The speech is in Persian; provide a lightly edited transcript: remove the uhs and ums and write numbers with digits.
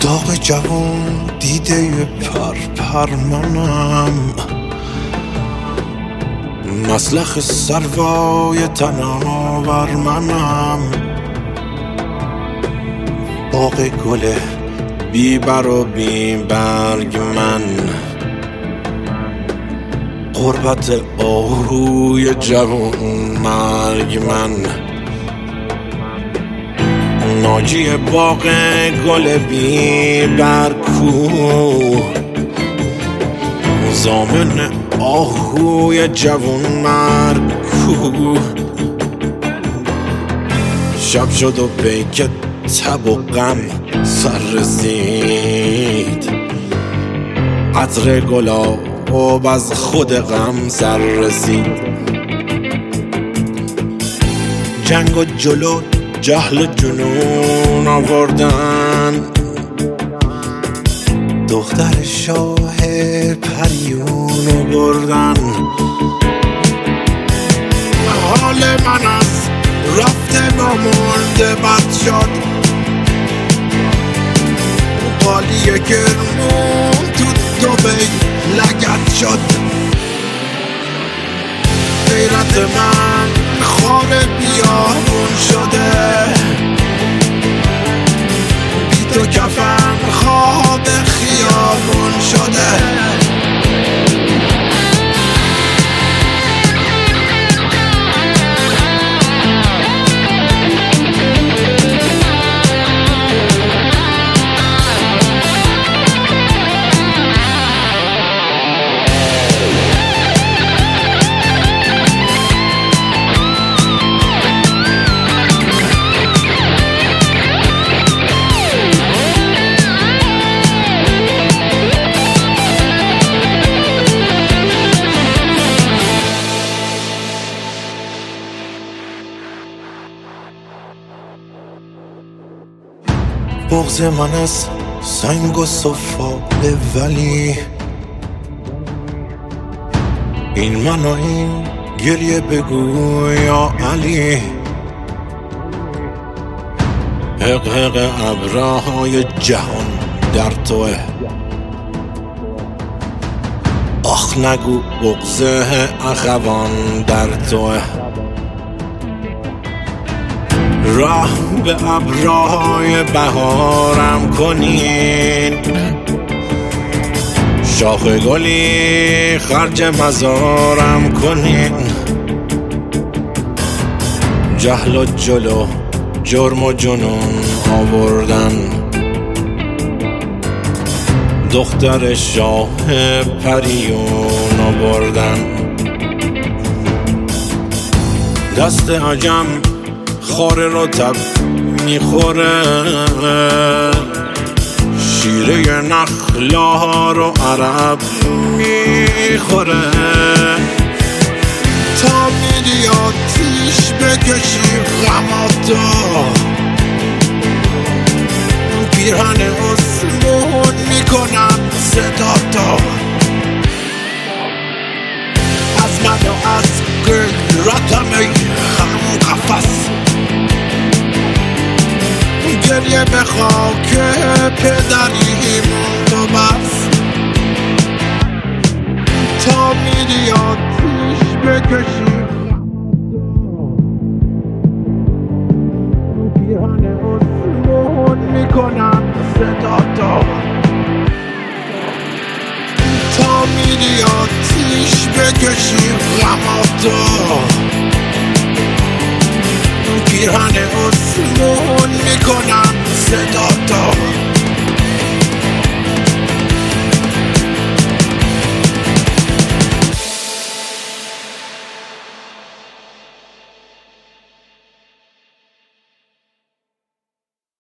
داغ جوان دیده پر منم، مسلخ سروای تناور منم، باغ گل بی بر و بی برگ من، غربت آهوی جوان مرگ من، ناجی باغ گل بی برکو، زامن آهوی جوان مرگ کو. شب شد و پیک تب و غم سر رسید، عطر گلاب از خود غم سر رسید. جنگ و جلو جهل و جنون آوردن، دختر شاه پریون بردن. حال من از رفته با مرده بد شد، قالی کرمون تو دبی لگد شد. غیرت من خار بیابون شده، بی تو کفن خواب خیابون شده. بغض من از سنگ و صفاله، ولی این من و این گریه بگو یا علی. حق حق ابرهای جهان در توه، آخ نگو بغض اخوان در توه. راه به ابرهای بهارم کنین، شاخ گلی خرج مزارم کنین. جهل و جلو جرم و جنون آوردن، دختر شاه پریون آوردن. دست عجم خار رطب میخوره، شیره نخلا رو عرب میخوره. تا میری آتیش بکشی غماتو، پیرهن اسمون میکنم صداتو. از من و از غیرتم ای هم قفص، گریه به خاک پدریم تو بس. تا میری آتیش بکشی پیرهن اسمون میکنم صداتو. تا میری آتیش بکشی غماتو،